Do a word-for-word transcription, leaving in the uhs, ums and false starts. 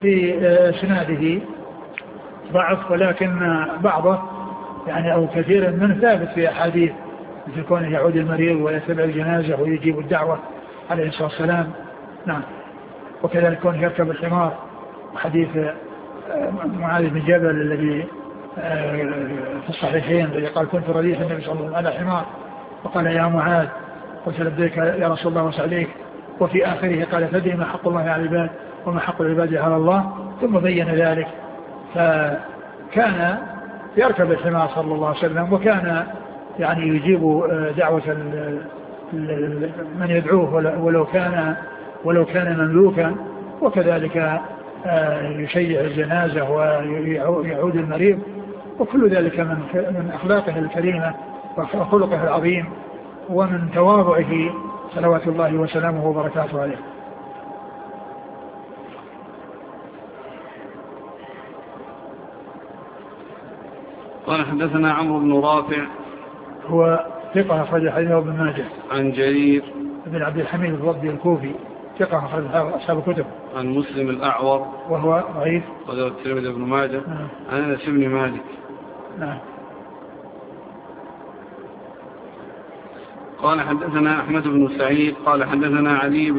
في سناده ضعف، ولكن بعضه يعني أو كثير منه ثابت في أحاديث، مثل كونه يعود المريض ويتبع الجنازة ويجيب الدعوة عليه الصلاة والسلام. نعم. وكذلك كونه يركب الحمار، حديث معاذ بن جبل الذي في الصحيحين الذي قال كنت رديف النبي صلى الله عليه وسلم على حمار وقال يا معاذ، قلت لبيك يا رسول الله وسعليك، وفي آخره قال تدري ما حق الله على العباد وما حق العباد على الله، ثم بين ذلك. فكان يركب الحمار صلى الله عليه وسلم، وكان يعني يجيب دعوة من يدعوه ولو كان ولو كان مملوكا، وكذلك يشيع الجنازة ويعود المريض، وكل ذلك من أخلاقه الكريمة وخلقه العظيم ومن تواضعه صلوات الله وسلامه وبركاته عليه. قال حدثنا عمرو بن رافع هو ثقة أخرج حديثه ابن ماجه. عن جرير بن عبد الحميد الضبي الكوفي ثقة أخرج أصحاب الكتب. عن مسلم الأعور وهو ضعيف وله الترمذي بن ماجه. نعم. عن أنس بن مالك. نعم. قال حدثنا أحمد بن سعيد قال حدثنا علي